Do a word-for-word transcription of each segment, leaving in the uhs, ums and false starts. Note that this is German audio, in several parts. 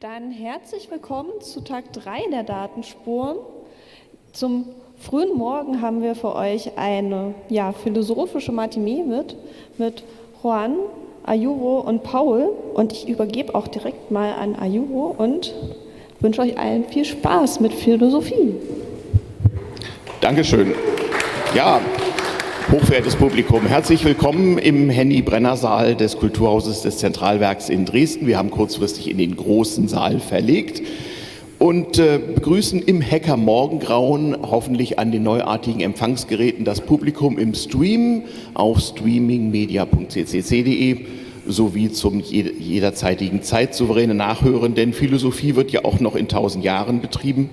Dann herzlich willkommen zu Tag drei der Datenspuren. Zum frühen Morgen haben wir für euch eine ja, philosophische Matinee mit, mit Juan, Ayuro und Paul. Und ich übergebe auch direkt mal an Ayuro und wünsche euch allen viel Spaß mit Philosophie. Dankeschön. Ja, hochverehrtes Publikum, herzlich willkommen im Henny-Brenner-Saal des Kulturhauses des Zentralwerks in Dresden. Wir haben kurzfristig in den großen Saal verlegt und äh, begrüßen im Hacker-Morgengrauen hoffentlich an den neuartigen Empfangsgeräten das Publikum im Stream auf streamingmedia punkt c c c punkt d e sowie zum jederzeitigen zeitsouveränen Nachhören, denn Philosophie wird ja auch noch in tausend Jahren betrieben.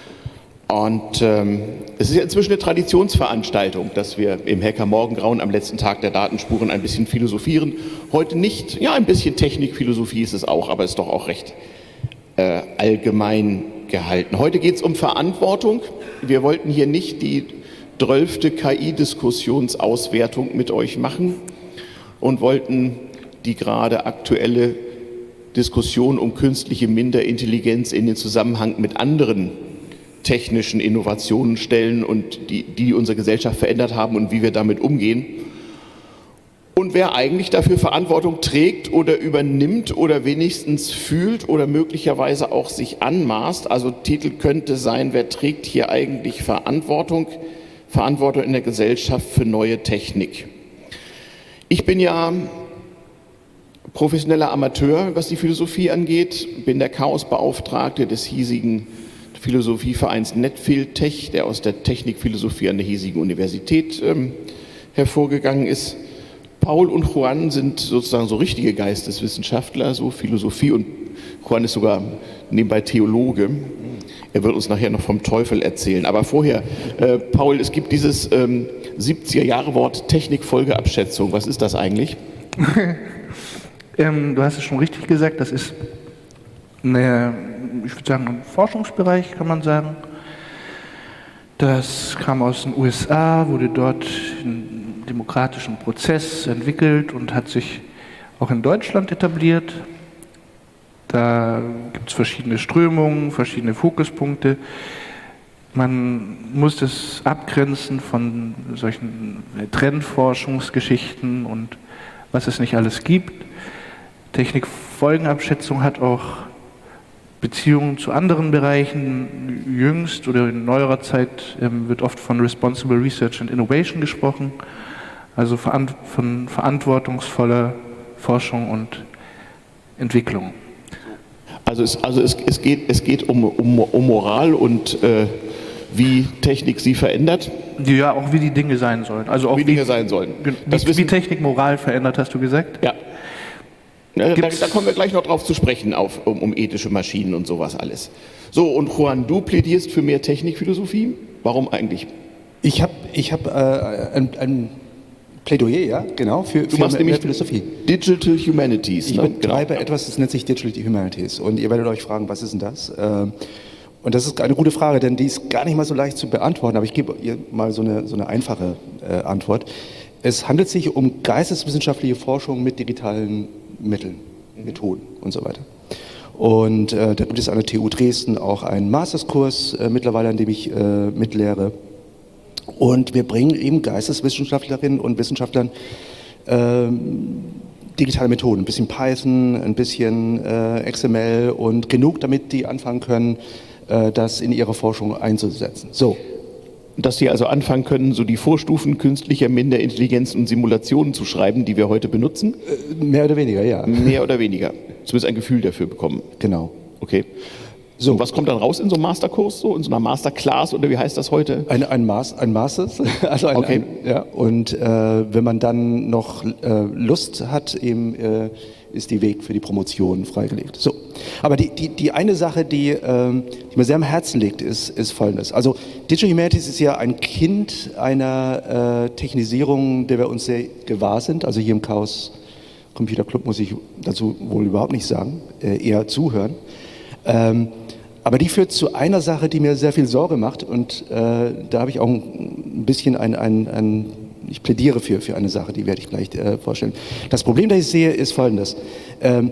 Und ähm, es ist ja inzwischen eine Traditionsveranstaltung, dass wir im Hacker-Morgengrauen am letzten Tag der Datenspuren ein bisschen philosophieren. Heute nicht, ja, ein bisschen Technikphilosophie ist es auch, aber ist doch auch recht äh, allgemein gehalten. Heute geht es um Verantwortung. Wir wollten hier nicht die drölfte K I-Diskussionsauswertung mit euch machen und wollten die gerade aktuelle Diskussion um künstliche Minderintelligenz in den Zusammenhang mit anderen technischen Innovationen stellen und die, die unsere Gesellschaft verändert haben und wie wir damit umgehen. Und wer eigentlich dafür Verantwortung trägt oder übernimmt oder wenigstens fühlt oder möglicherweise auch sich anmaßt. Also Titel könnte sein, wer trägt hier eigentlich Verantwortung, Verantwortung in der Gesellschaft für neue Technik. Ich bin ja professioneller Amateur, was die Philosophie angeht, bin der Chaosbeauftragte des hiesigen Philosophievereins NetPhilTech, der aus der Technikphilosophie an der hiesigen Universität ähm, hervorgegangen ist. Paul und Juan sind sozusagen so richtige Geisteswissenschaftler, so Philosophie, und Juan ist sogar nebenbei Theologe. Er wird uns nachher noch vom Teufel erzählen. Aber vorher, äh, Paul, es gibt dieses ähm, siebziger-Jahre-Wort Technikfolgeabschätzung. Was ist das eigentlich? ähm, du hast es schon richtig gesagt, das ist eine, ich würde sagen, ein Forschungsbereich, kann man sagen. Das kam aus den U S A, wurde dort im demokratischen Prozess entwickelt und hat sich auch in Deutschland etabliert. Da gibt es verschiedene Strömungen, verschiedene Fokuspunkte. Man muss das abgrenzen von solchen Trendforschungsgeschichten und was es nicht alles gibt. Technikfolgenabschätzung hat auch Beziehungen zu anderen Bereichen. Jüngst oder in neuerer Zeit ähm, wird oft von Responsible Research and Innovation gesprochen, also von verantwortungsvoller Forschung und Entwicklung. Also es, also es, es, geht, es geht um, um, um Moral und äh, wie Technik sie verändert? Ja, auch wie die Dinge sein sollen. Also auch wie, wie Dinge sein sollen. Das wie, wie Technik Moral verändert, hast du gesagt? Ja. Ja, da, da kommen wir gleich noch drauf zu sprechen, auf, um, um ethische Maschinen und sowas alles. So, und Juan, du plädierst für mehr Technikphilosophie? Warum eigentlich? Ich habe ich hab, äh, ein, ein Plädoyer, ja, genau, für, du für machst mehr, nämlich mehr Philosophie. Digital Humanities. Ich ne? betreibe genau. etwas, das nennt sich Digital Humanities. Und ihr werdet euch fragen, was ist denn das? Äh, und das ist eine gute Frage, denn die ist gar nicht mal so leicht zu beantworten, aber ich gebe ihr mal so eine, so eine einfache äh, Antwort. Es handelt sich um geisteswissenschaftliche Forschung mit digitalen Mitteln, Methoden und so weiter. Und äh, da gibt es an der T U Dresden auch einen Masterskurs äh, mittlerweile, an dem ich äh, mitlehre. Und wir bringen eben Geisteswissenschaftlerinnen und Wissenschaftlern äh, digitale Methoden, ein bisschen Python, ein bisschen äh, X M L und genug, damit die anfangen können, äh, das in ihrer Forschung einzusetzen. So. Dass Sie also anfangen können, so die Vorstufen künstlicher Minderintelligenz und Simulationen zu schreiben, die wir heute benutzen? Äh, mehr oder weniger, ja. Mehr oder weniger. Zumindest ein Gefühl dafür bekommen. Genau. Okay. So, und was kommt dann raus in so einem Masterkurs, so in so einer Masterclass oder wie heißt das heute? Ein, ein, Mas, ein Masters, also ein, okay. ein, ja. Und äh, wenn man dann noch äh, Lust hat, eben äh, ist die Weg für die Promotion freigelegt. So, aber die, die, die eine Sache, die, äh, die mir sehr am Herzen liegt, ist, ist Folgendes. Also Digital Humanities ist ja ein Kind einer äh, Technisierung, der wir uns sehr gewahr sind. Also hier im Chaos Computer Club muss ich dazu wohl überhaupt nicht sagen, äh, eher zuhören. Ähm, aber die führt zu einer Sache, die mir sehr viel Sorge macht, und äh, da habe ich auch ein bisschen ein, ein, ein ich plädiere für, für eine Sache, die werde ich gleich äh, vorstellen. Das Problem, das ich sehe, ist folgendes. Ähm,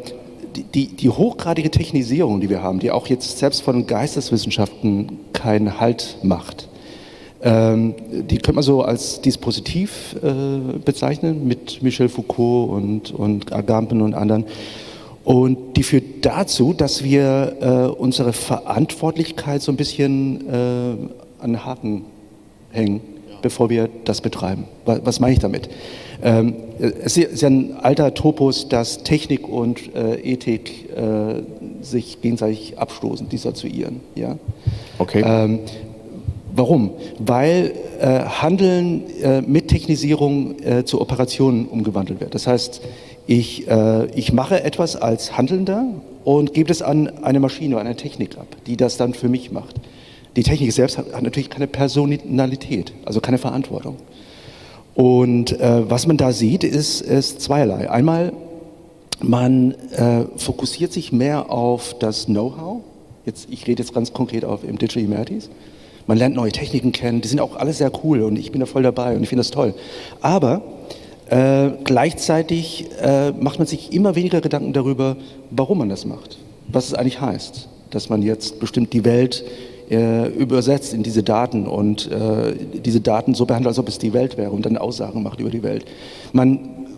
die, die hochgradige Technisierung, die wir haben, die auch jetzt selbst von Geisteswissenschaften keinen Halt macht, ähm, die könnte man so als Dispositiv äh, bezeichnen, mit Michel Foucault und, und Agamben und anderen. Und die führt dazu, dass wir äh, unsere Verantwortlichkeit so ein bisschen äh, an den Haken hängen, ja, bevor wir das betreiben. Was, was meine ich damit? Ähm, es ist ja ein alter Topos, dass Technik und äh, Ethik äh, sich gegenseitig abstoßen, dissoziieren. Ja? Okay. Ähm, warum? Weil äh, Handeln äh, mit Technisierung äh, zu Operationen umgewandelt wird. Das heißt, ich, äh, ich mache etwas als Handelnder und gebe es an eine Maschine, an eine Technik ab, die das dann für mich macht. Die Technik selbst hat, hat natürlich keine Personalität, also keine Verantwortung. Und äh, was man da sieht, ist, ist zweierlei. Einmal, man äh, fokussiert sich mehr auf das Know-how. Jetzt, ich rede jetzt ganz konkret auf im Digital Humanities. Man lernt neue Techniken kennen, die sind auch alle sehr cool und ich bin da voll dabei und ich finde das toll. Aber äh, gleichzeitig äh, macht man sich immer weniger Gedanken darüber, warum man das macht. Was es eigentlich heißt, dass man jetzt bestimmt die Welt äh, übersetzt in diese Daten und äh, diese Daten so behandelt, als ob es die Welt wäre und dann Aussagen macht über die Welt. Man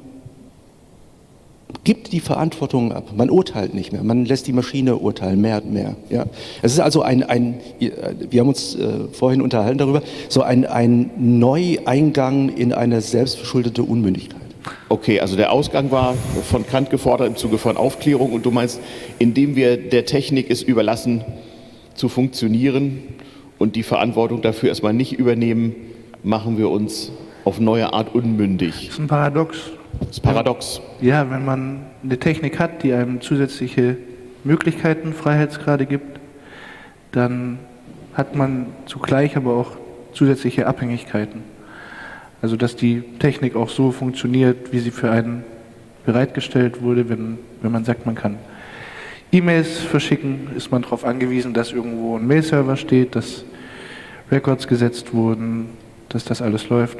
gibt die Verantwortung ab, man urteilt nicht mehr, man lässt die Maschine urteilen, mehr und mehr. Ja. Es ist also ein, ein wir haben uns äh, vorhin unterhalten darüber, so ein, ein Neueingang in eine selbstverschuldete Unmündigkeit. Okay, also der Ausgang war von Kant gefordert im Zuge von Aufklärung und du meinst, indem wir der Technik es überlassen, zu funktionieren und die Verantwortung dafür erstmal nicht übernehmen, machen wir uns auf neue Art unmündig. Das ist ein Paradox. Das ist paradox. Ja, wenn man eine Technik hat, die einem zusätzliche Möglichkeiten, Freiheitsgrade gibt, dann hat man zugleich aber auch zusätzliche Abhängigkeiten. Also dass die Technik auch so funktioniert, wie sie für einen bereitgestellt wurde. Wenn, wenn man sagt, man kann E-Mails verschicken, ist man darauf angewiesen, dass irgendwo ein Mail-Server steht, dass Records gesetzt wurden, dass das alles läuft.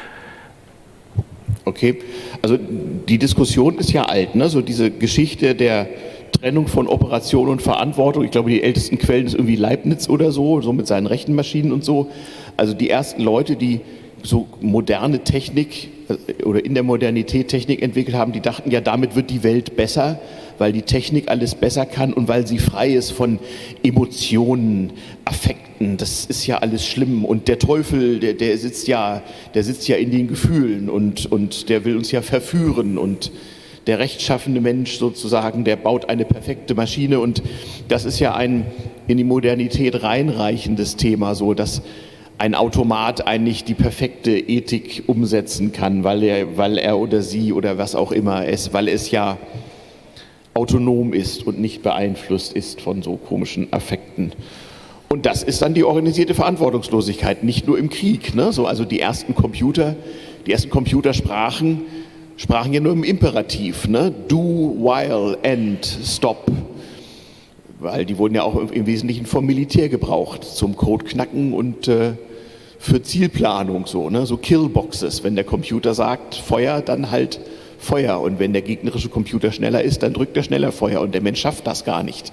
Okay, also die Diskussion ist ja alt, ne? So diese Geschichte der Trennung von Operation und Verantwortung. Ich glaube, die ältesten Quellen ist irgendwie Leibniz oder so, so mit seinen Rechenmaschinen und so. Also die ersten Leute, die so moderne Technik oder in der Modernität Technik entwickelt haben, die dachten ja, damit wird die Welt besser, weil die Technik alles besser kann und weil sie frei ist von Emotionen, Affekten. Das ist ja alles schlimm und der Teufel, der, der sitzt ja, der sitzt ja in den Gefühlen und, und der will uns ja verführen und der rechtschaffene Mensch sozusagen, der baut eine perfekte Maschine und das ist ja ein in die Modernität reinreichendes Thema, so dass ein Automat eigentlich die perfekte Ethik umsetzen kann, weil er, weil er oder sie oder was auch immer es, weil es ja autonom ist und nicht beeinflusst ist von so komischen Affekten. Und das ist dann die organisierte Verantwortungslosigkeit, nicht nur im Krieg. Ne? So, also die ersten Computer, die ersten Computersprachen sprachen ja nur im Imperativ. Ne? Do, while, end, stop. Weil die wurden ja auch im Wesentlichen vom Militär gebraucht, zum Codeknacken und äh, für Zielplanung, so, ne? So Killboxes. Wenn der Computer sagt Feuer, dann halt Feuer. Und wenn der gegnerische Computer schneller ist, dann drückt er schneller Feuer. Und der Mensch schafft das gar nicht.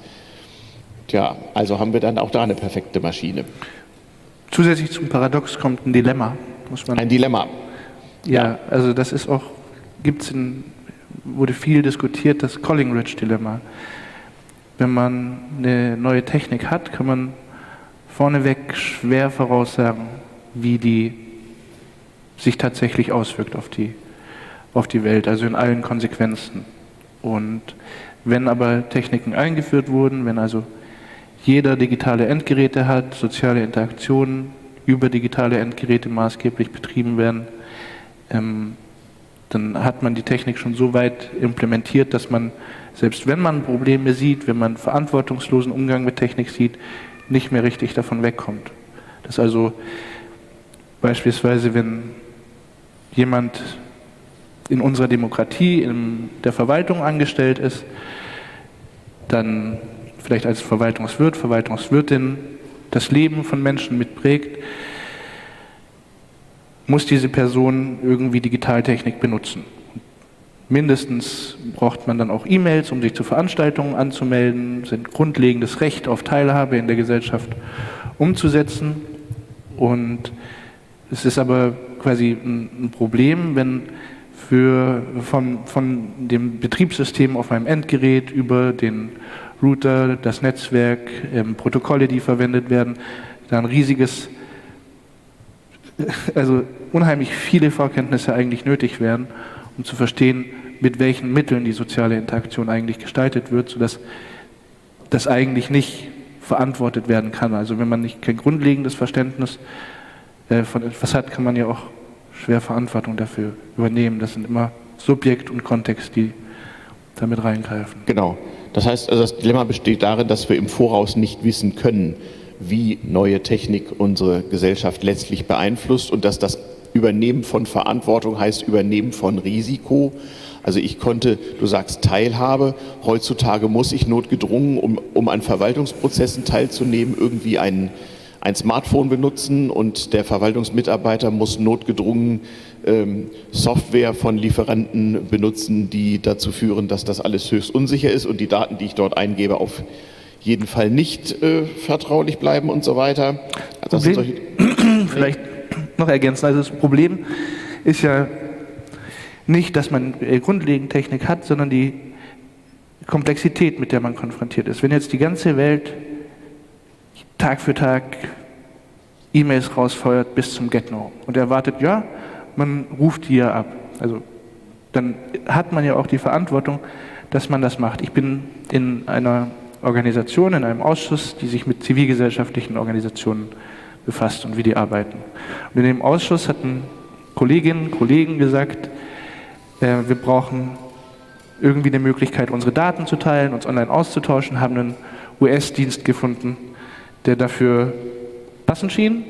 Tja, also haben wir dann auch da eine perfekte Maschine. Zusätzlich zum Paradox kommt ein Dilemma. Muss man Ein Dilemma. Ja, also das ist auch, gibt's in, wurde viel diskutiert, das Collingridge-Dilemma. Wenn man eine neue Technik hat, kann man vorneweg schwer voraussagen, wie die sich tatsächlich auswirkt auf die, auf die Welt, also in allen Konsequenzen. Und wenn aber Techniken eingeführt wurden, wenn also jeder digitale Endgeräte hat, soziale Interaktionen über digitale Endgeräte maßgeblich betrieben werden, ähm, dann hat man die Technik schon so weit implementiert, dass man, selbst wenn man Probleme sieht, wenn man verantwortungslosen Umgang mit Technik sieht, nicht mehr richtig davon wegkommt. Das also beispielsweise, wenn jemand in unserer Demokratie, in der Verwaltung angestellt ist, dann vielleicht als Verwaltungswirt, Verwaltungswirtin das Leben von Menschen mitprägt, muss diese Person irgendwie Digitaltechnik benutzen. mindestens braucht man dann auch E-Mails, um sich zu Veranstaltungen anzumelden, sind grundlegendes Recht auf Teilhabe in der Gesellschaft umzusetzen. Und es ist aber quasi ein Problem, wenn für, von, von dem Betriebssystem auf meinem Endgerät über den Router, das Netzwerk, ähm, Protokolle, die verwendet werden, da ein riesiges, also unheimlich viele Vorkenntnisse eigentlich nötig werden, um zu verstehen, mit welchen Mitteln die soziale Interaktion eigentlich gestaltet wird, sodass das eigentlich nicht verantwortet werden kann. Also wenn man nicht kein grundlegendes Verständnis äh, von etwas hat, kann man ja auch schwer Verantwortung dafür übernehmen. Das sind immer Subjekt und Kontext, die damit reingreifen. Genau. Das heißt, also das Dilemma besteht darin, dass wir im Voraus nicht wissen können, wie neue Technik unsere Gesellschaft letztlich beeinflusst und dass das Übernehmen von Verantwortung heißt Übernehmen von Risiko. Also ich konnte, du sagst Teilhabe, heutzutage muss ich notgedrungen, um, um an Verwaltungsprozessen teilzunehmen, irgendwie ein, ein Smartphone benutzen und der Verwaltungsmitarbeiter muss notgedrungen ähm, Software von Lieferanten benutzen, die dazu führen, dass das alles höchst unsicher ist und die Daten, die ich dort eingebe, auf jeden Fall nicht äh, vertraulich bleiben und so weiter. Das sind solche Vielleicht noch ergänzen. Also das Problem ist ja nicht, dass man grundlegend Technik hat, sondern die Komplexität, mit der man konfrontiert ist. Wenn jetzt die ganze Welt Tag für Tag E-Mails rausfeuert bis zum Get-No und erwartet, ja, man ruft die ja ab. Also dann hat man ja auch die Verantwortung, dass man das macht. Ich bin in einer Organisation, in einem Ausschuss, die sich mit zivilgesellschaftlichen Organisationen befasst und wie die arbeiten. Und in dem Ausschuss hatten Kolleginnen und Kollegen gesagt, äh, wir brauchen irgendwie eine Möglichkeit, unsere Daten zu teilen, uns online auszutauschen, haben einen U S-Dienst gefunden, der dafür passend schien.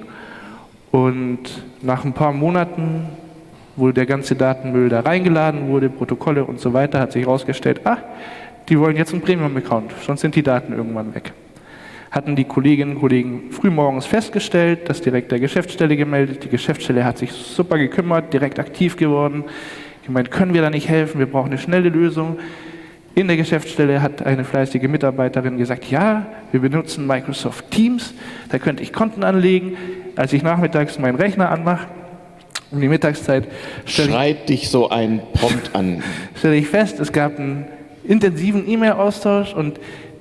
Und nach ein paar Monaten, wo der ganze Datenmüll da reingeladen wurde, Protokolle und so weiter, hat sich herausgestellt, ah, die wollen jetzt einen Premium-Account, sonst sind die Daten irgendwann weg. Hatten die Kolleginnen und Kollegen frühmorgens festgestellt, das direkt der Geschäftsstelle gemeldet. Die Geschäftsstelle hat sich super gekümmert, direkt aktiv geworden. Gemeint, können wir da nicht helfen, wir brauchen eine schnelle Lösung. In der Geschäftsstelle hat eine fleißige Mitarbeiterin gesagt, ja, wir benutzen Microsoft Teams, da könnte ich Konten anlegen. Als ich nachmittags meinen Rechner anmache, um die Mittagszeit, Schreit dich so ein Prompt an. Stelle ich fest, es gab einen intensiven E-Mail-Austausch und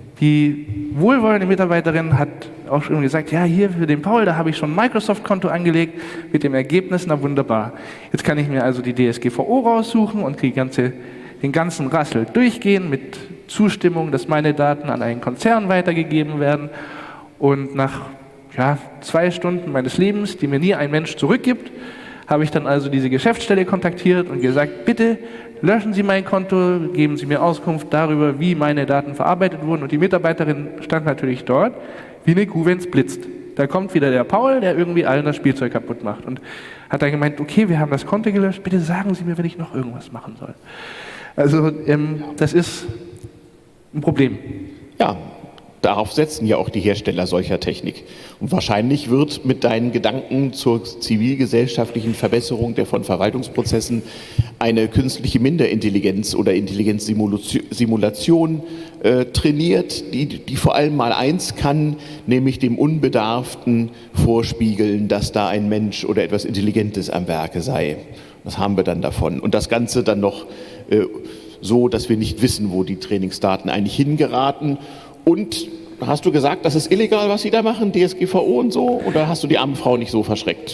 die wohlwollende Mitarbeiterin hat auch schon gesagt, ja, hier für den Paul, da habe ich schon ein Microsoft-Konto angelegt, mit dem Ergebnis, na wunderbar. Jetzt kann ich mir also die D S G V O raussuchen und die ganze, den ganzen Rassel durchgehen mit Zustimmung, dass meine Daten an einen Konzern weitergegeben werden. Und nach ja, zwei Stunden meines Lebens, die mir nie ein Mensch zurückgibt, habe ich dann also diese Geschäftsstelle kontaktiert und gesagt, bitte löschen Sie mein Konto, geben Sie mir Auskunft darüber, wie meine Daten verarbeitet wurden. Und die Mitarbeiterin stand natürlich dort, wie eine Kuh, wenn es blitzt. Da kommt wieder der Paul, der irgendwie allen das Spielzeug kaputt macht. Und hat dann gemeint, okay, wir haben das Konto gelöscht, bitte sagen Sie mir, wenn ich noch irgendwas machen soll. Also ähm, das ist ein Problem. Ja, darauf setzen ja auch die Hersteller solcher Technik. Und wahrscheinlich wird mit deinen Gedanken zur zivilgesellschaftlichen Verbesserung der von Verwaltungsprozessen eine künstliche Minderintelligenz oder Intelligenzsimulation äh, trainiert, die, die vor allem mal eins kann, nämlich dem Unbedarften vorspiegeln, dass da ein Mensch oder etwas Intelligentes am Werke sei. Was haben wir dann davon? Und das Ganze dann noch äh, so, dass wir nicht wissen, wo die Trainingsdaten eigentlich hingeraten. Und hast du gesagt, das ist illegal, was sie da machen, D S G V O und so? Oder hast du die arme Frau nicht so verschreckt?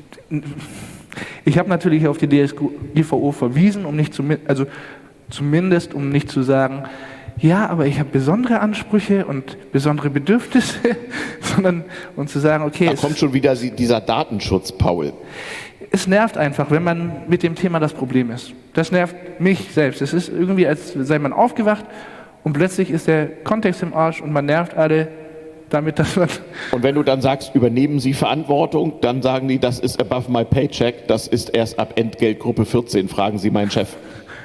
Ich habe natürlich auf die D S G V O verwiesen, um nicht zu, also zumindest um nicht zu sagen, ja, aber ich habe besondere Ansprüche und besondere Bedürfnisse, sondern um zu sagen, okay. Da kommt schon wieder dieser Datenschutz, Paul. Es nervt einfach, wenn man mit dem Thema das Problem ist. Das nervt mich selbst. Es ist irgendwie, als sei man aufgewacht und plötzlich ist der Kontext im Arsch und man nervt alle damit, dass man... Und wenn du dann sagst, übernehmen Sie Verantwortung, dann sagen die, das ist above my paycheck, das ist erst ab Entgeltgruppe vierzehn, fragen Sie meinen Chef.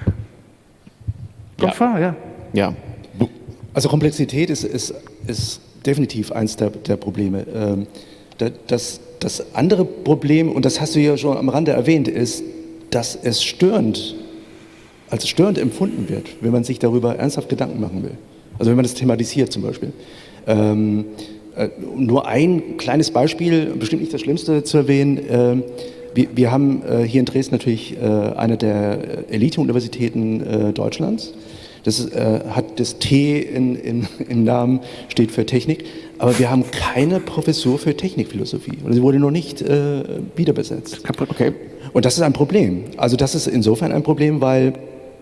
Kommt vor, ja. Ja. Also Komplexität ist, ist, ist definitiv eins der, der Probleme. Ähm, das, das andere Problem, und das hast du ja schon am Rande erwähnt, ist, dass es störend als störend empfunden wird, wenn man sich darüber ernsthaft Gedanken machen will. Also wenn man das thematisiert zum Beispiel. Ähm, äh, nur ein kleines Beispiel, bestimmt nicht das Schlimmste zu erwähnen. Äh, wir, wir haben äh, hier in Dresden natürlich äh, eine der Elite-Universitäten äh, Deutschlands. Das äh, hat das T in, in, im Namen, steht für Technik. Aber wir haben keine Professur für Technikphilosophie. Und sie wurde noch nicht äh, wiederbesetzt. Okay. Und das ist ein Problem. Also das ist insofern ein Problem, weil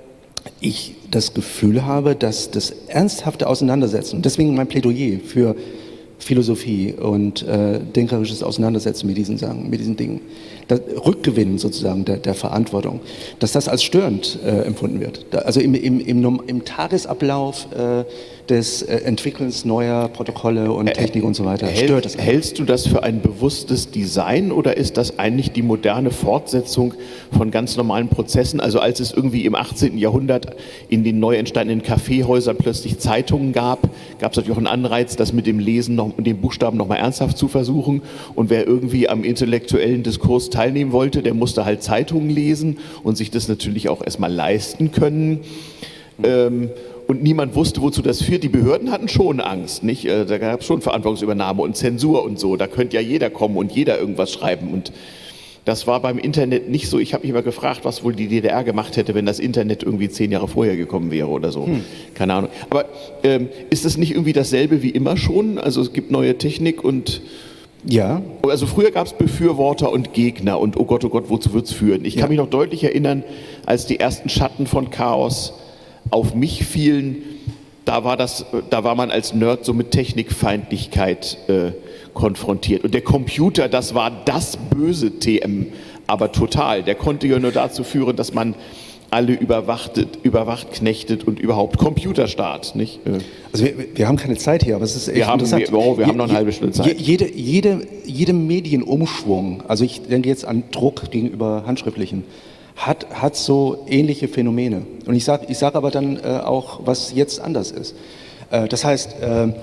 ich das Gefühl habe, dass das ernsthafte Auseinandersetzen, und deswegen mein Plädoyer für Philosophie und äh, denkerisches Auseinandersetzen mit diesen Sachen, mit diesen Dingen, das Rückgewinnen sozusagen der, der Verantwortung, dass das als störend äh, empfunden wird. Da, also im, im, im, im Tagesablauf äh, des äh, Entwickelns neuer Protokolle und Technik und so weiter Hält, stört das. Hältst du das für ein bewusstes Design oder ist das eigentlich die moderne Fortsetzung von ganz normalen Prozessen? Also als es irgendwie im achtzehnten Jahrhundert in den neu entstandenen Kaffeehäusern plötzlich Zeitungen gab, gab es natürlich auch einen Anreiz, das mit dem Lesen noch, und den Buchstaben noch mal ernsthaft zu versuchen. Und wer irgendwie am intellektuellen Diskurs teilnehmen wollte, der musste halt Zeitungen lesen und sich das natürlich auch erstmal leisten können. Ähm, Und niemand wusste, wozu das führt. Die Behörden hatten schon Angst, nicht? Da gab es schon Verantwortungsübernahme und Zensur und so. Da könnte ja jeder kommen und jeder irgendwas schreiben. Und das war beim Internet nicht so. Ich habe mich immer gefragt, was wohl die D D R gemacht hätte, wenn das Internet irgendwie zehn Jahre vorher gekommen wäre oder so. Hm. Keine Ahnung. Aber ähm, ist das nicht irgendwie dasselbe wie immer schon? Also es gibt neue Technik und... Ja. Also früher gab es Befürworter und Gegner und oh Gott, oh Gott, wozu wird es führen? Ich kann ja. mich noch deutlich erinnern, als die ersten Schatten von Chaos auf mich fielen, da war, das, da war man als Nerd so mit Technikfeindlichkeit äh, konfrontiert. Und der Computer, das war das böse T M, aber total. Der konnte ja nur dazu führen, dass man alle überwachtet, überwacht, knechtet und überhaupt Computerstaat, nicht? Also wir, wir haben keine Zeit hier, aber es ist echt wir haben, interessant. Wir, oh, wir je, haben noch eine halbe Stunde Zeit. Jede, jede, jede Medienumschwung, also ich denke jetzt an Druck gegenüber handschriftlichen, hat, hat so ähnliche Phänomene. Und ich sage ich sag aber dann äh, auch, was jetzt anders ist. Äh, das heißt, äh, äh,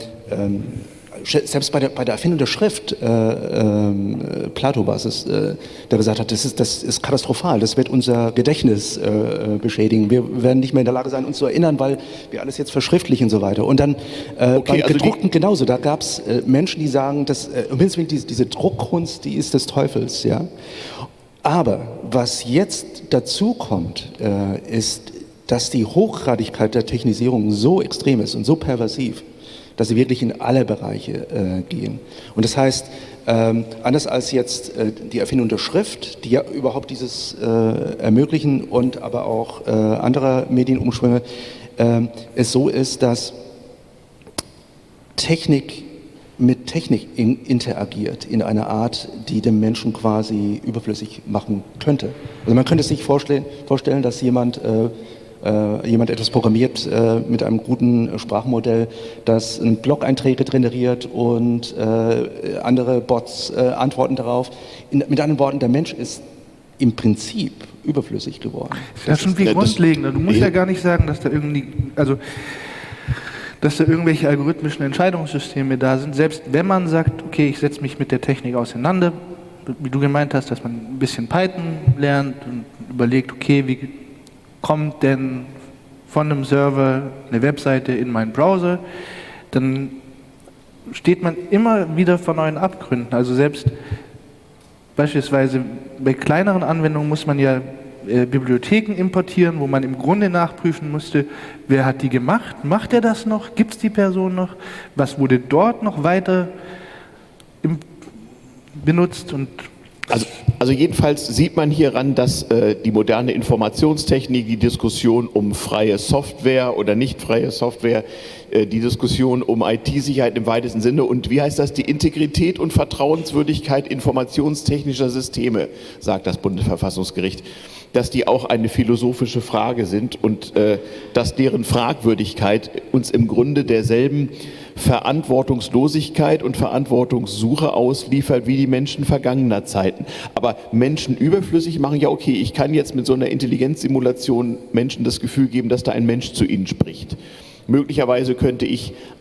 selbst bei der, bei der Erfindung der Schrift, äh, äh, Plato war es, äh, der gesagt hat, das ist, das ist katastrophal, das wird unser Gedächtnis äh, beschädigen. Wir werden nicht mehr in der Lage sein, uns zu erinnern, weil wir alles jetzt verschriftlichen und so weiter. Und dann äh, okay, bei also Gedruckten genauso, da gab es äh, Menschen, die sagen, dass, äh, diese, diese Druckkunst, die ist des Teufels. Ja? Aber was jetzt dazu kommt, äh, ist, dass die Hochgradigkeit der Technisierung so extrem ist und so pervasiv, dass sie wirklich in alle Bereiche äh, gehen. Und das heißt, ähm, anders als jetzt äh, die Erfindung der Schrift, die ja überhaupt dieses äh, ermöglichen und aber auch äh, andere Medienumschwünge, äh, es so ist, dass Technik mit Technik in, interagiert in einer Art, die den Menschen quasi überflüssig machen könnte. Also man könnte sich vorstellen, vorstellen dass jemand, äh, äh, jemand etwas programmiert äh, mit einem guten Sprachmodell, das einen Blog-Einträge generiert und äh, andere Bots äh, antworten darauf. In, mit anderen Worten, der Mensch ist im Prinzip überflüssig geworden. Das ist schon viel grundlegender. Du musst ja gar nicht sagen, dass da irgendwie... Also dass da irgendwelche algorithmischen Entscheidungssysteme da sind, selbst wenn man sagt, okay, ich setze mich mit der Technik auseinander, wie du gemeint hast, dass man ein bisschen Python lernt und überlegt, okay, wie kommt denn von einem Server eine Webseite in meinen Browser, dann steht man immer wieder vor neuen Abgründen. Also selbst beispielsweise bei kleineren Anwendungen muss man ja Äh, Bibliotheken importieren, wo man im Grunde nachprüfen musste, wer hat die gemacht, macht er das noch, gibt es die Person noch, was wurde dort noch weiter im, benutzt und Also, also jedenfalls sieht man hieran, dass äh, die moderne Informationstechnik, die Diskussion um freie Software oder nicht freie Software, äh, die Diskussion um I T-Sicherheit im weitesten Sinne und wie heißt das, die Integrität und Vertrauenswürdigkeit informationstechnischer Systeme, sagt das Bundesverfassungsgericht, dass die auch eine philosophische Frage sind und äh, dass deren Fragwürdigkeit uns im Grunde derselben Verantwortungslosigkeit und Verantwortungssuche ausliefert wie die Menschen vergangener Zeiten. Aber Menschen überflüssig machen, ja okay, ich kann jetzt mit so einer Intelligenzsimulation Menschen das Gefühl geben, dass da ein Mensch zu ihnen spricht. Möglicherweise könnte ich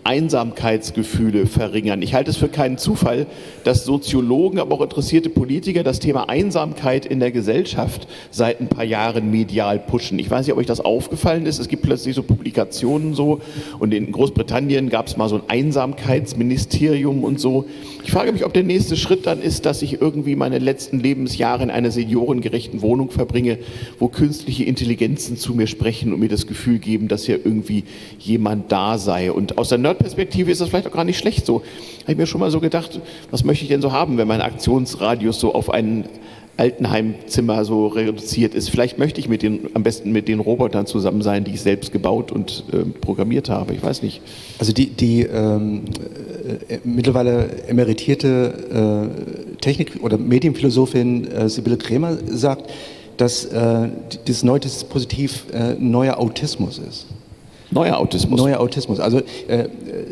Einsamkeitsgefühle verringern. Ich halte es für keinen Zufall, dass Soziologen, aber auch interessierte Politiker das Thema Einsamkeit in der Gesellschaft seit ein paar Jahren medial pushen. Ich weiß nicht, ob euch das aufgefallen ist. Es gibt plötzlich so Publikationen so und in Großbritannien gab es mal so ein Einsamkeitsministerium und so. Ich frage mich, ob der nächste Schritt dann ist, dass ich irgendwie meine letzten Lebensjahre in einer seniorengerechten Wohnung verbringe, wo künstliche Intelligenzen zu mir sprechen und mir das Gefühl geben, dass hier irgendwie jemand da sei. Und aus der Nerd-Perspektive ist das vielleicht auch gar nicht schlecht so. Habe ich mir schon mal so gedacht, was möchte ich denn so haben, wenn mein Aktionsradius so auf ein Altenheimzimmer so reduziert ist. Vielleicht möchte ich mit den, am besten mit den Robotern zusammen sein, die ich selbst gebaut und äh, programmiert habe. Ich weiß nicht. Also die, die ähm, äh, mittlerweile emeritierte äh, Technik- oder Medienphilosophin äh, Sibylle Krämer sagt, dass äh, dieses neue Dispositiv äh, neuer Autismus ist. Neuer Autismus? Neuer Autismus. Also äh,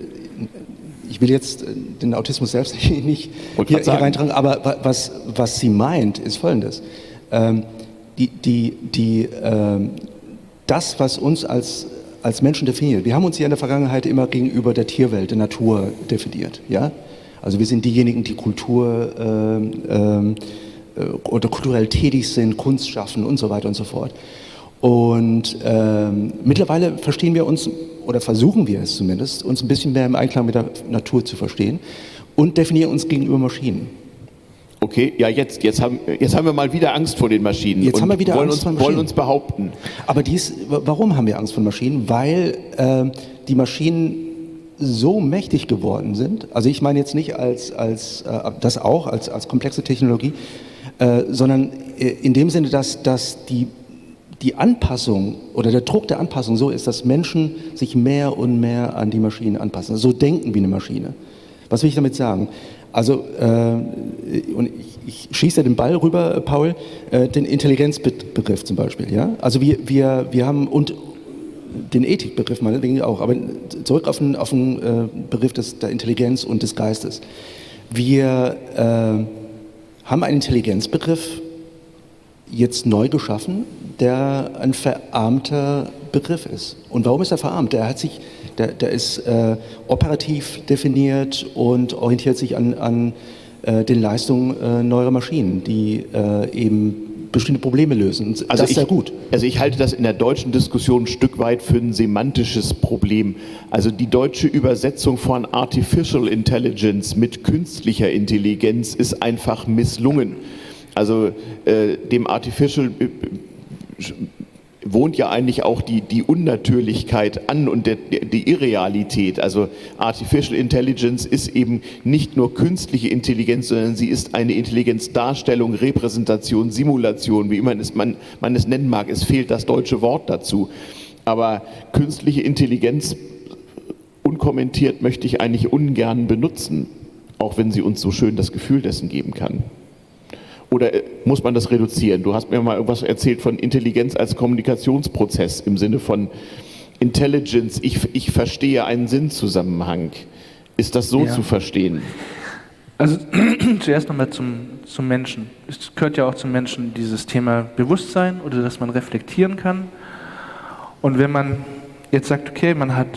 ich will jetzt den Autismus selbst nicht hier, hier reintragen, aber was, was sie meint, ist Folgendes. Ähm, die, die, die, ähm, das, was uns als, als Menschen definiert, wir haben uns ja in der Vergangenheit immer gegenüber der Tierwelt, der Natur definiert. Ja? Also wir sind diejenigen, die Kultur ähm, ähm, oder kulturell tätig sind, Kunst schaffen und so weiter und so fort. Und ähm, mittlerweile verstehen wir uns, oder versuchen wir es zumindest, uns ein bisschen mehr im Einklang mit der Natur zu verstehen und definieren uns gegenüber Maschinen. Okay, ja, jetzt, jetzt, haben, jetzt haben wir mal wieder Angst vor den Maschinen. Jetzt und haben wir wieder wollen Angst uns, vor Maschinen. wollen uns behaupten. Aber dies, warum haben wir Angst vor Maschinen? Weil äh, die Maschinen so mächtig geworden sind. Also ich meine jetzt nicht als, als äh, das auch, als, als komplexe Technologie, äh, sondern in dem Sinne, dass, dass die die Anpassung oder der Druck der Anpassung so ist, dass Menschen sich mehr und mehr an die Maschinen anpassen. So denken wie eine Maschine. Was will ich damit sagen? Also, äh, und ich, ich schieße den Ball rüber, Paul, äh, den Intelligenzbegriff zum Beispiel. Ja? Also wir, wir, wir haben, und den Ethikbegriff meinetwegen auch, aber zurück auf den, auf den äh, Begriff des, der Intelligenz und des Geistes. Wir äh, haben einen Intelligenzbegriff jetzt neu geschaffen, der ein verarmter Begriff ist. Und warum ist er verarmt? Der hat sich, der, der ist äh, operativ definiert und orientiert sich an, an äh, den Leistungen äh, neuer Maschinen, die äh, eben bestimmte Probleme lösen. Und also das ist ich, sehr gut. Also ich halte das in der deutschen Diskussion ein Stück weit für ein semantisches Problem. Also die deutsche Übersetzung von Artificial Intelligence mit künstlicher Intelligenz ist einfach misslungen. Also äh, dem Artificial äh, wohnt ja eigentlich auch die, die Unnatürlichkeit an und der, die Irrealität. Also Artificial Intelligence ist eben nicht nur künstliche Intelligenz, sondern sie ist eine Intelligenzdarstellung, Repräsentation, Simulation, wie immer es, man, man es nennen mag. Es fehlt das deutsche Wort dazu. Aber künstliche Intelligenz unkommentiert möchte ich eigentlich ungern benutzen, auch wenn sie uns so schön das Gefühl dessen geben kann. Oder muss man das reduzieren? Du hast mir mal irgendwas erzählt von Intelligenz als Kommunikationsprozess im Sinne von Intelligence. Ich, ich verstehe einen Sinnzusammenhang. Ist das so ja. zu verstehen? Also zuerst nochmal zum, zum Menschen. Es gehört ja auch zum Menschen dieses Thema Bewusstsein oder dass man reflektieren kann. Und wenn man jetzt sagt, okay, man hat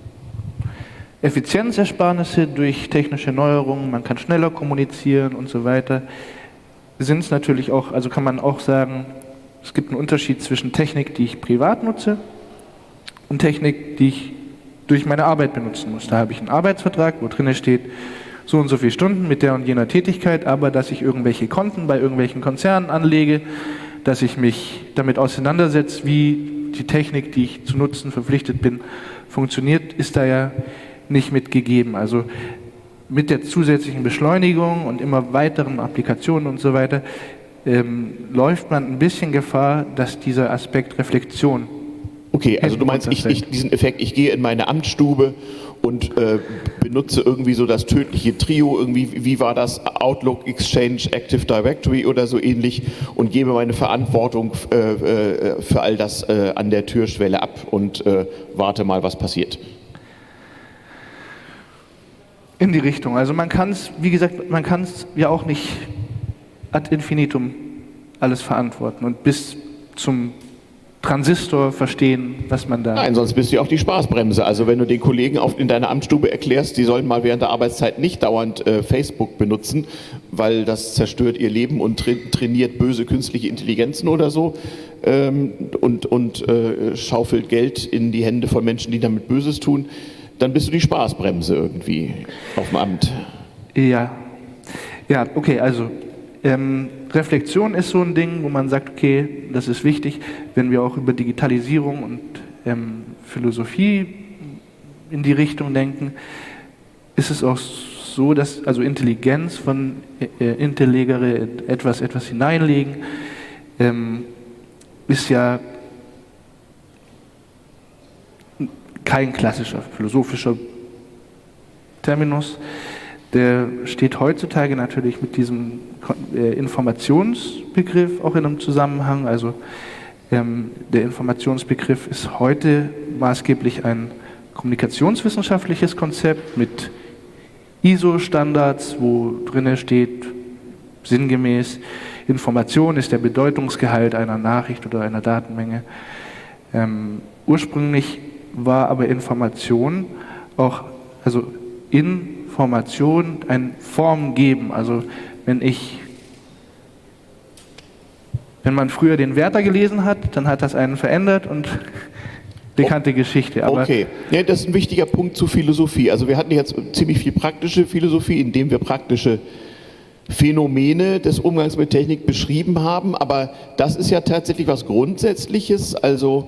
Effizienzersparnisse durch technische Neuerungen, man kann schneller kommunizieren und so weiter, sind es natürlich auch, also kann man auch sagen, es gibt einen Unterschied zwischen Technik, die ich privat nutze und Technik, die ich durch meine Arbeit benutzen muss. Da habe ich einen Arbeitsvertrag, wo drin steht, so und so viele Stunden mit der und jener Tätigkeit, aber dass ich irgendwelche Konten bei irgendwelchen Konzernen anlege, dass ich mich damit auseinandersetze, wie die Technik, die ich zu nutzen verpflichtet bin, funktioniert, ist da ja nicht mitgegeben. Also mit der zusätzlichen Beschleunigung und immer weiteren Applikationen und so weiter ähm, läuft man ein bisschen Gefahr, dass dieser Aspekt Reflexion. Okay, also du meinst, ich, ich, diesen Effekt, ich gehe in meine Amtsstube und äh, benutze irgendwie so das tödliche Trio, irgendwie, wie war das, Outlook, Exchange, Active Directory oder so ähnlich und gebe meine Verantwortung äh, äh, für all das äh, an der Türschwelle ab und äh, warte mal, was passiert. In die Richtung. Also man kann es, wie gesagt, man kann es ja auch nicht ad infinitum alles verantworten und bis zum Transistor verstehen, was man da... Nein, sonst bist du ja auch die Spaßbremse. Also wenn du den Kollegen auf, in deiner Amtsstube erklärst, die sollen mal während der Arbeitszeit nicht dauernd äh, Facebook benutzen, weil das zerstört ihr Leben und tra trainiert böse künstliche Intelligenzen oder so ähm, und, und äh, schaufelt Geld in die Hände von Menschen, die damit Böses tun, dann bist du die Spaßbremse irgendwie auf dem Amt. Ja, ja, okay, also ähm, Reflexion ist so ein Ding, wo man sagt, okay, das ist wichtig, wenn wir auch über Digitalisierung und ähm, Philosophie in die Richtung denken, ist es auch so, dass also Intelligenz von äh, Intellegere etwas, etwas hineinlegen, ähm, ist ja kein klassischer philosophischer Terminus. Der steht heutzutage natürlich mit diesem äh, Informationsbegriff auch in einem Zusammenhang. Also ähm, der Informationsbegriff ist heute maßgeblich ein kommunikationswissenschaftliches Konzept mit I S O-Standards, wo drin steht, sinngemäß, Information ist der Bedeutungsgehalt einer Nachricht oder einer Datenmenge. Ähm, ursprünglich war aber Information auch, also Information eine Form geben. Also wenn ich, wenn man früher den Werther gelesen hat, dann hat das einen verändert und bekannte Geschichte. Aber okay, ja, das ist ein wichtiger Punkt zur Philosophie. Also wir hatten jetzt ziemlich viel praktische Philosophie, indem wir praktische Phänomene des Umgangs mit Technik beschrieben haben, aber das ist ja tatsächlich was Grundsätzliches, also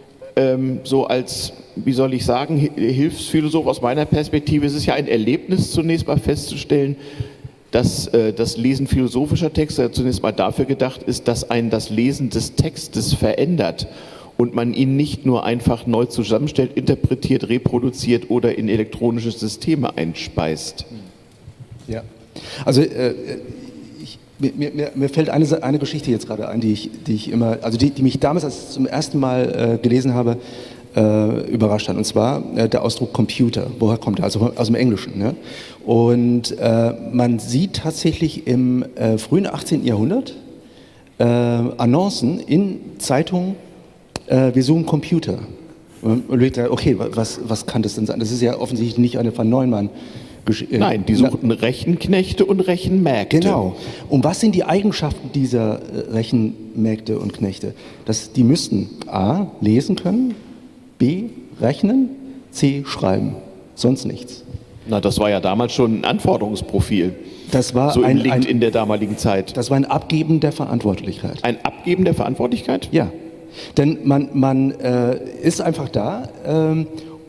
ähm, so als, wie soll ich sagen, Hilfsphilosoph aus meiner Perspektive ist es ja ein Erlebnis zunächst mal festzustellen, dass äh, das Lesen philosophischer Texte zunächst mal dafür gedacht ist, dass ein das Lesen des Textes verändert und man ihn nicht nur einfach neu zusammenstellt, interpretiert, reproduziert oder in elektronische Systeme einspeist. Ja. Also äh, ich, mir, mir, mir fällt eine, eine Geschichte jetzt gerade ein, die ich, die ich immer, also die, die mich damals, als ich zum ersten Mal äh, gelesen habe, äh, überrascht hat. Und zwar äh, der Ausdruck Computer. Woher kommt er? Also aus dem Englischen. Ne? Und äh, man sieht tatsächlich im äh, frühen achtzehnten Jahrhundert äh, Annoncen in Zeitungen, äh, wir suchen Computer. Und man überlegt, okay, was, was kann das denn sein? Das ist ja offensichtlich nicht eine von Neumann. Nein, die suchten Rechenknechte und Rechenmägde. Genau. Und was sind die Eigenschaften dieser Rechenmägde und Knechte? Das, die müssten A, lesen können, B, rechnen, C, schreiben. Sonst nichts. Na, das war ja damals schon ein Anforderungsprofil. Das war so ein, im LinkedIn ein, der damaligen Zeit. Das war ein Abgeben der Verantwortlichkeit. Ein Abgeben der Verantwortlichkeit? Ja. Denn man, man äh, ist einfach da, ähm,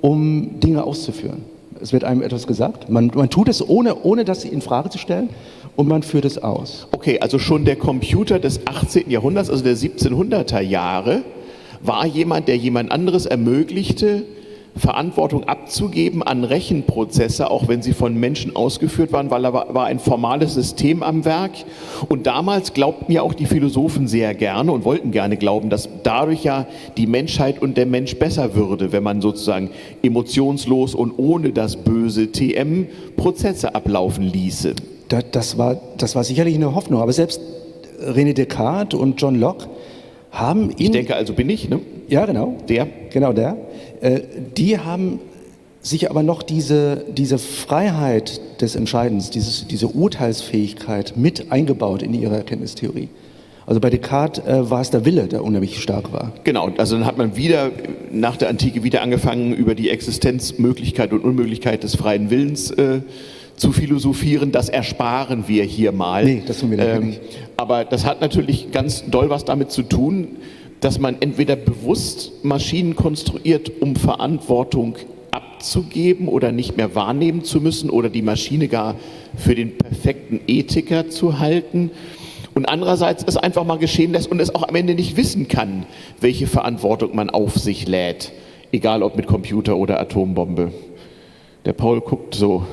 um Dinge auszuführen. Es wird einem etwas gesagt. Man, man tut es, ohne, ohne das in Frage zu stellen, und man führt es aus. Okay, also schon der Computer des achtzehnten Jahrhunderts, also der siebzehnhunderter Jahre, war jemand, der jemand anderes ermöglichte, Verantwortung abzugeben an Rechenprozesse, auch wenn sie von Menschen ausgeführt waren, weil da war, war ein formales System am Werk. Und damals glaubten ja auch die Philosophen sehr gerne und wollten gerne glauben, dass dadurch ja die Menschheit und der Mensch besser würde, wenn man sozusagen emotionslos und ohne das böse T M Prozesse ablaufen ließe. Das, das, war, das war sicherlich eine Hoffnung, aber selbst René Descartes und John Locke haben ihn... Ich denke, also bin ich, ne? Ja, genau. Der? Genau, der. Äh, die haben sich aber noch diese, diese Freiheit des Entscheidens, dieses, diese Urteilsfähigkeit mit eingebaut in ihre Erkenntnistheorie. Also bei Descartes äh, war es der Wille, der unheimlich stark war. Genau, also dann hat man wieder nach der Antike wieder angefangen, über die Existenzmöglichkeit und Unmöglichkeit des freien Willens äh, zu philosophieren. Das ersparen wir hier mal. Nee, das tun wir ähm, nicht. Aber das hat natürlich ganz doll was damit zu tun, dass man entweder bewusst Maschinen konstruiert, um Verantwortung abzugeben oder nicht mehr wahrnehmen zu müssen oder die Maschine gar für den perfekten Ethiker zu halten. Und andererseits es einfach mal geschehen lässt und es auch am Ende nicht wissen kann, welche Verantwortung man auf sich lädt. Egal ob mit Computer oder Atombombe. Der Paul guckt so.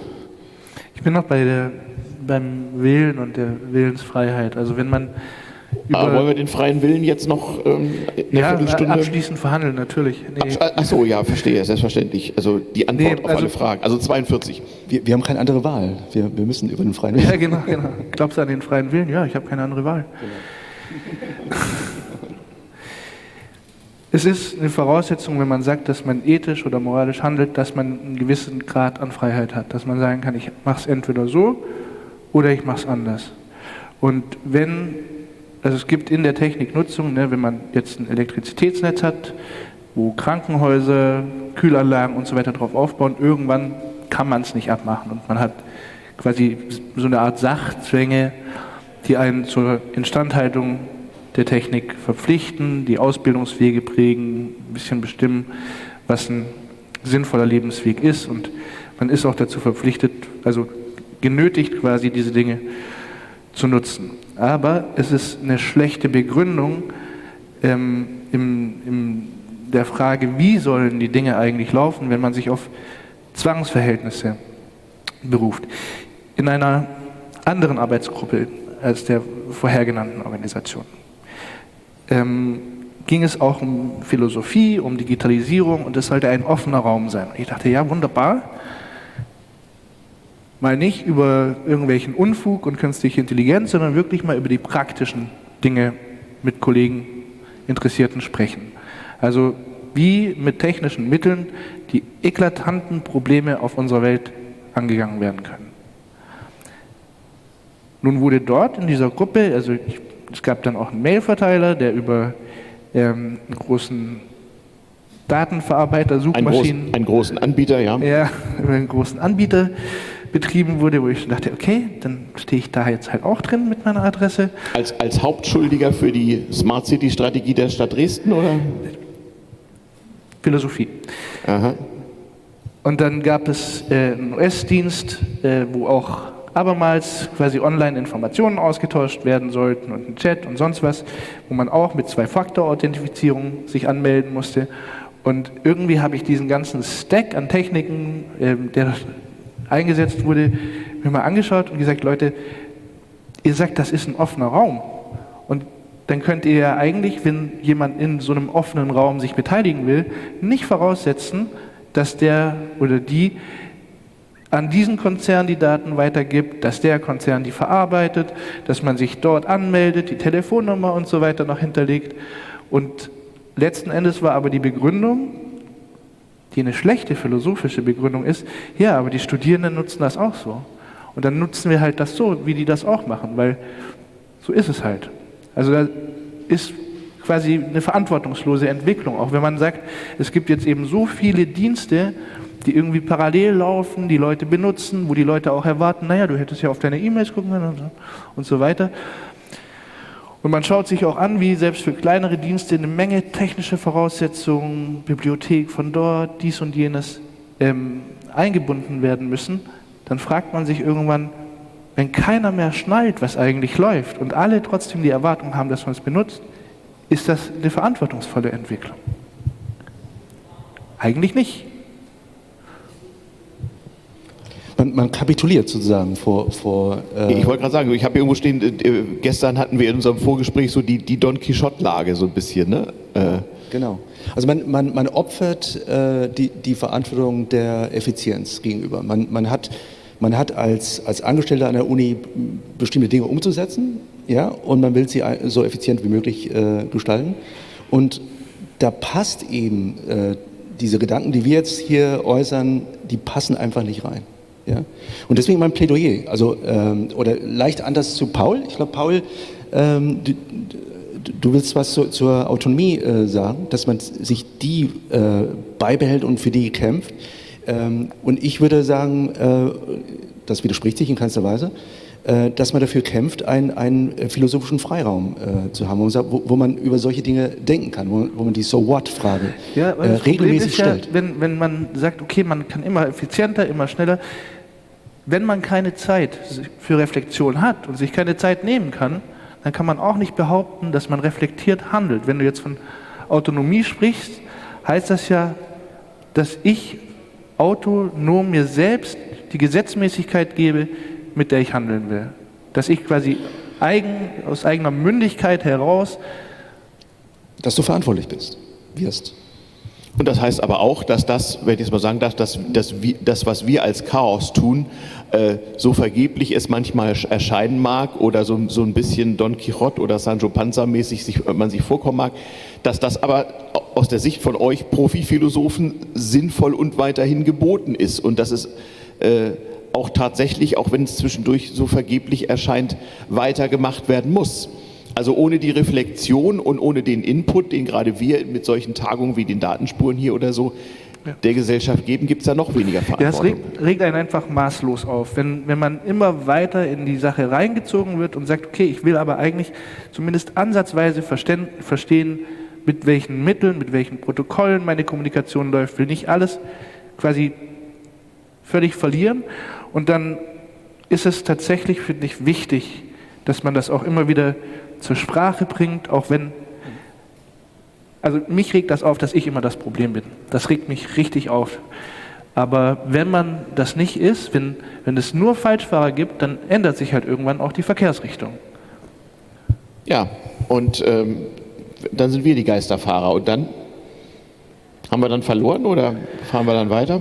Ich bin noch bei der, beim Wählen und der Willensfreiheit. Also wenn man über, Aber wollen wir den freien Willen jetzt noch ähm, eine ja, Viertelstunde? abschließend verhandeln, natürlich. Nee. Ach so, ja, verstehe, selbstverständlich. Also die Antwort Nee, auf also- alle Fragen. Also zweiundvierzig. Wir, wir haben keine andere Wahl. Wir, wir müssen über den freien Willen. Ja, genau, genau. Glaubst du an den freien Willen? Ja, ich habe keine andere Wahl. Es ist eine Voraussetzung, wenn man sagt, dass man ethisch oder moralisch handelt, dass man einen gewissen Grad an Freiheit hat. Dass man sagen kann, ich mache es entweder so oder ich mache es anders. Und wenn, also es gibt in der Techniknutzung, ne, wenn man jetzt ein Elektrizitätsnetz hat, wo Krankenhäuser, Kühlanlagen und so weiter drauf aufbauen, irgendwann kann man es nicht abmachen. Und man hat quasi so eine Art Sachzwänge, die einen zur Instandhaltung der Technik verpflichten, die Ausbildungswege prägen, ein bisschen bestimmen, was ein sinnvoller Lebensweg ist. Und man ist auch dazu verpflichtet, also genötigt quasi diese Dinge zu nutzen. Aber es ist eine schlechte Begründung ähm, im, in der Frage, wie sollen die Dinge eigentlich laufen, wenn man sich auf Zwangsverhältnisse beruft. In einer anderen Arbeitsgruppe als der vorher genannten Organisation ähm, ging es auch um Philosophie, um Digitalisierung und es sollte ein offener Raum sein. Und ich dachte, ja, wunderbar, mal nicht über irgendwelchen Unfug und künstliche Intelligenz, sondern wirklich mal über die praktischen Dinge mit Kollegen, Interessierten sprechen. Also wie mit technischen Mitteln die eklatanten Probleme auf unserer Welt angegangen werden können. Nun wurde dort in dieser Gruppe, also ich, es gab dann auch einen Mailverteiler, der über ähm, einen großen Datenverarbeiter, Suchmaschinen... Einen, einen großen Anbieter, ja. Ja, über einen großen Anbieter betrieben wurde, wo ich dachte, okay, dann stehe ich da jetzt halt auch drin mit meiner Adresse. Als, als Hauptschuldiger für die Smart City-Strategie der Stadt Dresden, oder? Philosophie. Aha. Und dann gab es äh, einen U S-Dienst, äh, wo auch abermals quasi online Informationen ausgetauscht werden sollten und ein Chat und sonst was, wo man auch mit Zwei-Faktor-Authentifizierung sich anmelden musste. Und irgendwie habe ich diesen ganzen Stack an Techniken, äh, der eingesetzt wurde, mir mal angeschaut und gesagt, Leute, ihr sagt, das ist ein offener Raum. Und dann könnt ihr ja eigentlich, wenn jemand in so einem offenen Raum sich beteiligen will, nicht voraussetzen, dass der oder die an diesen Konzern die Daten weitergibt, dass der Konzern die verarbeitet, dass man sich dort anmeldet, die Telefonnummer und so weiter noch hinterlegt. Und letzten Endes war aber die Begründung, die eine schlechte philosophische Begründung ist, ja, aber die Studierenden nutzen das auch so. Und dann nutzen wir halt das so, wie die das auch machen, weil so ist es halt. Also da ist quasi eine verantwortungslose Entwicklung, auch wenn man sagt, es gibt jetzt eben so viele Dienste, die irgendwie parallel laufen, die Leute benutzen, wo die Leute auch erwarten, naja, du hättest ja auf deine E-Mails gucken können und so, und so weiter. Und man schaut sich auch an, wie selbst für kleinere Dienste eine Menge technische Voraussetzungen, Bibliothek von dort, dies und jenes ähm, eingebunden werden müssen. Dann fragt man sich irgendwann, wenn keiner mehr schnallt, was eigentlich läuft und alle trotzdem die Erwartung haben, dass man es benutzt, ist das eine verantwortungsvolle Entwicklung? Eigentlich nicht. Man, man kapituliert sozusagen vor... vor äh ich wollte gerade sagen, ich habe irgendwo stehen, äh, gestern hatten wir in unserem Vorgespräch so die, die Don Quixote-Lage so ein bisschen, ne? Äh. Genau. Also man, man, man opfert äh, die, die Verantwortung der Effizienz gegenüber. Man, man hat, man hat als, als Angestellter an der Uni bestimmte Dinge umzusetzen, ja, und man will sie so effizient wie möglich äh, gestalten. Und da passt eben äh, diese Gedanken, die wir jetzt hier äußern, die passen einfach nicht rein. Ja? Und deswegen mein Plädoyer, also, ähm, oder leicht anders zu Paul. Ich glaube, Paul, ähm, du, du willst was zu, zur Autonomie äh, sagen, dass man sich die äh, beibehält und für die kämpft. Ähm, und ich würde sagen, äh, das widerspricht sich in keinster Weise, äh, dass man dafür kämpft, einen, einen philosophischen Freiraum äh, zu haben, wo, wo man über solche Dinge denken kann, wo, wo man die So-What-Frage ja, äh, regelmäßig ja, stellt. Wenn, wenn man sagt, okay, man kann immer effizienter, immer schneller, wenn man keine Zeit für Reflexion hat und sich keine Zeit nehmen kann, dann kann man auch nicht behaupten, dass man reflektiert handelt. Wenn du jetzt von Autonomie sprichst, heißt das ja, dass ich autonom mir selbst die Gesetzmäßigkeit gebe, mit der ich handeln will. Dass ich quasi eigen, aus eigener Mündigkeit heraus... Dass du verantwortlich bist, wirst. Und das heißt aber auch, dass das, wenn ich es mal sagen darf, dass, dass das, was wir als Chaos tun, äh, so vergeblich es manchmal erscheinen mag oder so, so ein bisschen Don Quixote oder Sancho Panza mäßig sich, man sich vorkommen mag, dass das aber aus der Sicht von euch Profiphilosophen sinnvoll und weiterhin geboten ist und dass es äh, auch tatsächlich, auch wenn es zwischendurch so vergeblich erscheint, weitergemacht werden muss. Also ohne die Reflexion und ohne den Input, den gerade wir mit solchen Tagungen wie den Datenspuren hier oder so ja. der Gesellschaft geben, gibt es da noch weniger Verantwortung. Ja, das regt, regt einen einfach maßlos auf. Wenn, wenn man immer weiter in die Sache reingezogen wird und sagt, okay, ich will aber eigentlich zumindest ansatzweise verstehen, verstehen mit welchen Mitteln, mit welchen Protokollen meine Kommunikation läuft, will nicht alles quasi völlig verlieren. Und dann ist es tatsächlich, finde ich, wichtig, dass man das auch immer wieder zur Sprache bringt, auch wenn, also mich regt das auf, dass ich immer das Problem bin. Das regt mich richtig auf. Aber wenn man das nicht ist, wenn, wenn es nur Falschfahrer gibt, dann ändert sich halt irgendwann auch die Verkehrsrichtung. Ja, und ähm, dann sind wir die Geisterfahrer. Und dann? Haben wir dann verloren oder fahren wir dann weiter?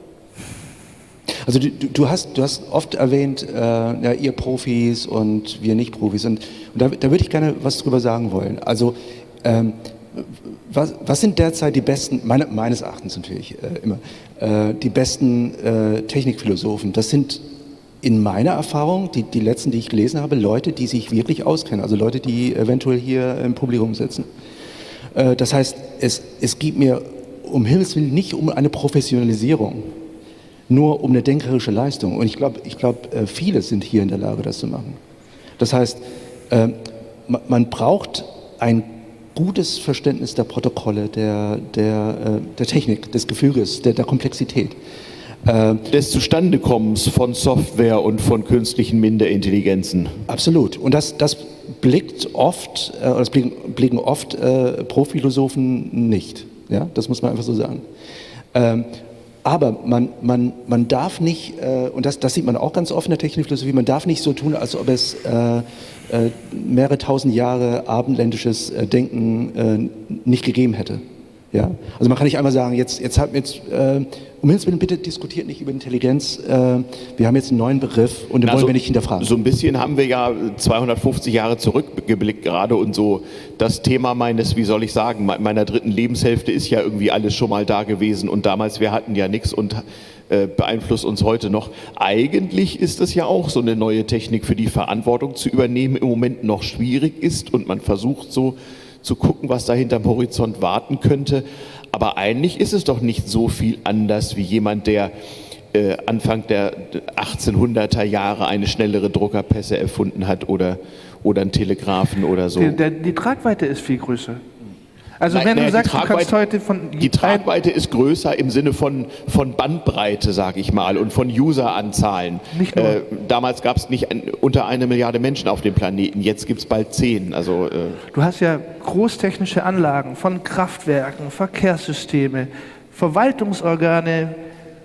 Also du, du, hast, du hast oft erwähnt, äh, ja, ihr Profis und wir Nicht-Profis. Und, und da, da würde ich gerne was drüber sagen wollen. Also ähm, was, was sind derzeit die besten, meine, meines Erachtens natürlich äh, immer, äh, die besten äh, Technikphilosophen? Das sind in meiner Erfahrung, die, die letzten, die ich gelesen habe, Leute, die sich wirklich auskennen. Also Leute, die eventuell hier im Publikum sitzen. Äh, das heißt, es, es geht mir um Himmels Willen nicht um eine Professionalisierung, nur um eine denkerische Leistung. Und ich glaube, ich glaub, viele sind hier in der Lage, das zu machen. Das heißt, man braucht ein gutes Verständnis der Protokolle, der, der, der Technik, des Gefüges, der, der Komplexität. Des Zustandekommens von Software und von künstlichen Minderintelligenzen. Absolut. Und das, das blickt oft, oder das blicken, blicken oft äh, Prophilosophen nicht. Ja, das muss man einfach so sagen. Ähm, Aber man, man, man darf nicht, äh, und das, das sieht man auch ganz oft in der Technikphilosophie, man darf nicht so tun, als ob es äh, äh, mehrere tausend Jahre abendländisches äh, Denken äh, nicht gegeben hätte. Ja? Also man kann nicht einmal sagen, jetzt, jetzt, hat, jetzt äh, um Himmels Willen, bitte diskutiert nicht über Intelligenz, äh, wir haben jetzt einen neuen Begriff und den Na, wollen so, wir nicht hinterfragen. So ein bisschen haben wir ja zweihundertfünfzig Jahre zurückgeblickt gerade und so das Thema meines, wie soll ich sagen, meiner dritten Lebenshälfte ist ja irgendwie alles schon mal da gewesen und damals, wir hatten ja nichts und äh, beeinflusst uns heute noch. Eigentlich ist es ja auch so eine neue Technik, für die Verantwortung zu übernehmen im Moment noch schwierig ist und man versucht so zu gucken, was da hinterm Horizont warten könnte. Aber eigentlich ist es doch nicht so viel anders wie jemand, der äh, Anfang der achtzehnhunderter Jahre eine schnellere Druckerpresse erfunden hat oder, oder einen Telegraphen oder so. Die, der, die Tragweite ist viel größer. Also Nein, wenn naja, du sagst, du kannst heute von... Die Tragweite ist größer im Sinne von, von Bandbreite, sag ich mal, und von Useranzahlen. Nicht nur. Äh, damals gab es nicht ein, unter eine Milliarde Menschen auf dem Planeten, jetzt gibt es bald zehn. Also, äh du hast ja großtechnische Anlagen von Kraftwerken, Verkehrssysteme, Verwaltungsorgane,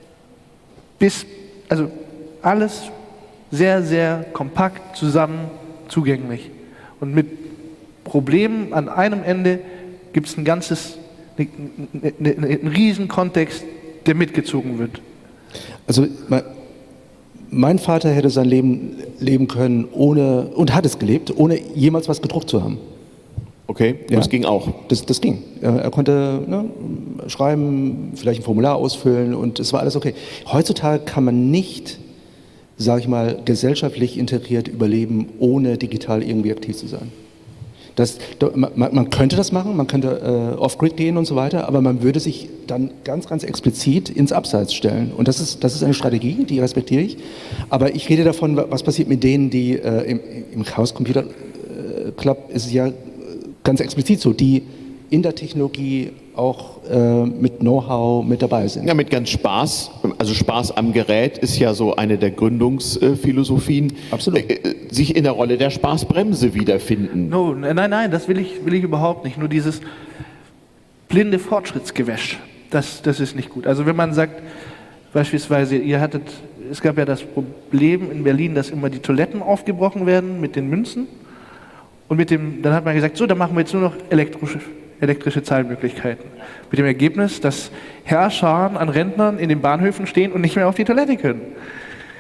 bis, also alles sehr, sehr kompakt zusammen zugänglich. Und mit Problemen an einem Ende gibt es ein ganzes, ne, ne, ne, einen riesen Kontext, der mitgezogen wird. Also mein, mein Vater hätte sein Leben leben können ohne, und hat es gelebt, ohne jemals was gedruckt zu haben. Okay, ja. Das ging auch. Das, das ging. Er konnte ne, schreiben, vielleicht ein Formular ausfüllen und es war alles okay. Heutzutage kann man nicht, sage ich mal, gesellschaftlich integriert überleben, ohne digital irgendwie aktiv zu sein. Das, man, man könnte das machen, man könnte äh, off-grid gehen und so weiter, aber man würde sich dann ganz, ganz explizit ins Abseits stellen. Und das ist, das ist eine Strategie, die respektiere ich. Aber ich rede davon, was passiert mit denen, die äh, im, im Chaos Computer Club ist es ja ganz explizit so, die in der Technologie auch äh, mit Know-how mit dabei sind. Ja, mit ganz Spaß. Also Spaß am Gerät ist ja so eine der Gründungsphilosophien. Absolut. Äh, sich in der Rolle der Spaßbremse wiederfinden. No, nein, nein, das will ich, will ich überhaupt nicht. Nur dieses blinde Fortschrittsgewäsch, das, das ist nicht gut. Also wenn man sagt, beispielsweise, ihr hattet, es gab ja das Problem in Berlin, dass immer die Toiletten aufgebrochen werden mit den Münzen. Und mit dem, dann hat man gesagt, so, dann machen wir jetzt nur noch elektrische, elektrische Zahlmöglichkeiten. Mit dem Ergebnis, dass Herrscharen an Rentnern in den Bahnhöfen stehen und nicht mehr auf die Toilette können.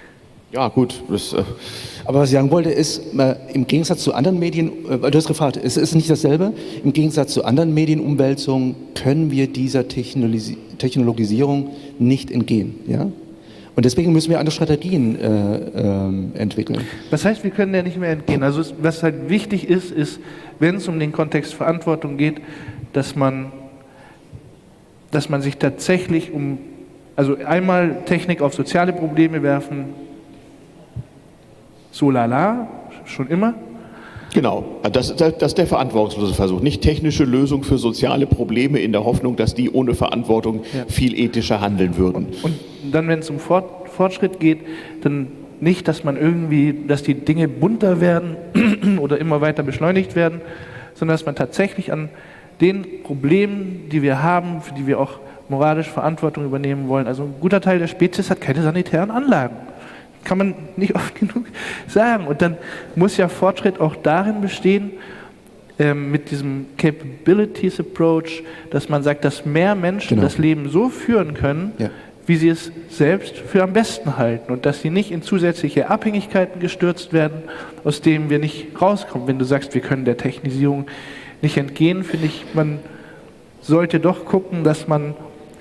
Ja, gut. Das, äh Aber was ich sagen wollte, ist, äh, im Gegensatz zu anderen Medien, äh, du hast gefragt, es ist nicht dasselbe, im Gegensatz zu anderen Medienumwälzungen können wir dieser Technologisi- Technologisierung nicht entgehen. Ja? Und deswegen müssen wir andere Strategien äh, äh, entwickeln. Was heißt, wir können ja nicht mehr entgehen? Also es, was halt wichtig ist, ist, wenn es um den Kontext Verantwortung geht, dass man, dass man sich tatsächlich um, also einmal Technik auf soziale Probleme werfen, so lala, schon immer. Genau, das, das, das ist der verantwortungslose Versuch. Nicht technische Lösung für soziale Probleme in der Hoffnung, dass die ohne Verantwortung Ja. viel ethischer handeln würden. Und dann, wenn es um Fort, Fortschritt geht, dann nicht, dass man irgendwie, dass die Dinge bunter werden oder immer weiter beschleunigt werden, sondern dass man tatsächlich an den Problemen, die wir haben, für die wir auch moralisch Verantwortung übernehmen wollen, also ein guter Teil der Spezies hat keine sanitären Anlagen. Kann man nicht oft genug sagen. Und dann muss ja Fortschritt auch darin bestehen, ähm, mit diesem Capabilities Approach, dass man sagt, dass mehr Menschen Genau. das Leben so führen können, Ja. wie sie es selbst für am besten halten und dass sie nicht in zusätzliche Abhängigkeiten gestürzt werden, aus denen wir nicht rauskommen. Wenn du sagst, wir können der Technisierung nicht entgehen, finde ich, man sollte doch gucken, dass man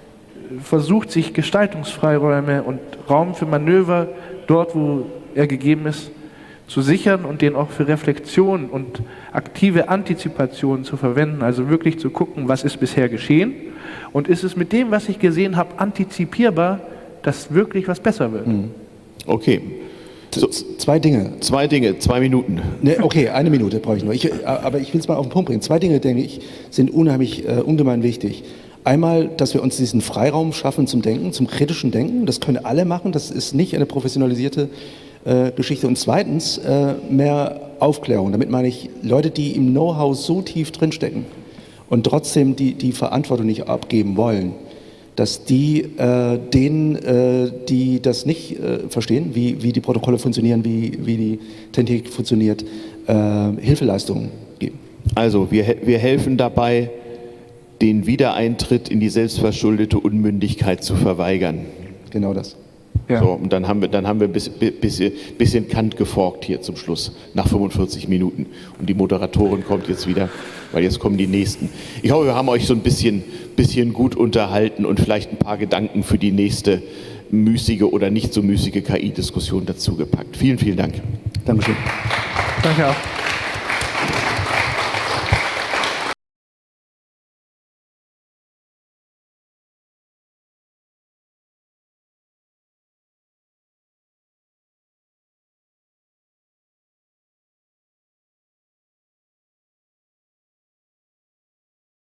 versucht, sich Gestaltungsfreiräume und Raum für Manöver dort, wo er gegeben ist, zu sichern und den auch für Reflexion und aktive Antizipation zu verwenden. Also wirklich zu gucken, was ist bisher geschehen und ist es mit dem, was ich gesehen habe, antizipierbar, dass wirklich was besser wird. Mhm. Okay. So, Z- Zwei Dinge. zwei Dinge, zwei Minuten. Ne, okay, eine Minute brauche ich nur. Ich, aber ich will es mal auf den Punkt bringen. Zwei Dinge, denke ich, sind unheimlich, äh, ungemein wichtig. Einmal, dass wir uns diesen Freiraum schaffen zum Denken, zum kritischen Denken. Das können alle machen. Das ist nicht eine professionalisierte äh, Geschichte. Und zweitens, äh, mehr Aufklärung. Damit meine ich Leute, die im Know-how so tief drinstecken und trotzdem die, die Verantwortung nicht abgeben wollen, dass die äh, denen, äh, die das nicht äh, verstehen, wie, wie die Protokolle funktionieren, wie, wie die Technik funktioniert, äh, Hilfeleistungen geben. Also, wir, he- wir helfen dabei, den Wiedereintritt in die selbstverschuldete Unmündigkeit zu verweigern. Genau das. Ja. So, und dann haben wir, dann haben wir ein bisschen, bisschen, bisschen Kant geforkt hier zum Schluss, nach fünfundvierzig Minuten. Und die Moderatorin kommt jetzt wieder, weil jetzt kommen die Nächsten. Ich hoffe, wir haben euch so ein bisschen, bisschen gut unterhalten und vielleicht ein paar Gedanken für die nächste müßige oder nicht so müßige K I-Diskussion dazu gepackt. Vielen, vielen Dank. Dankeschön. Danke auch.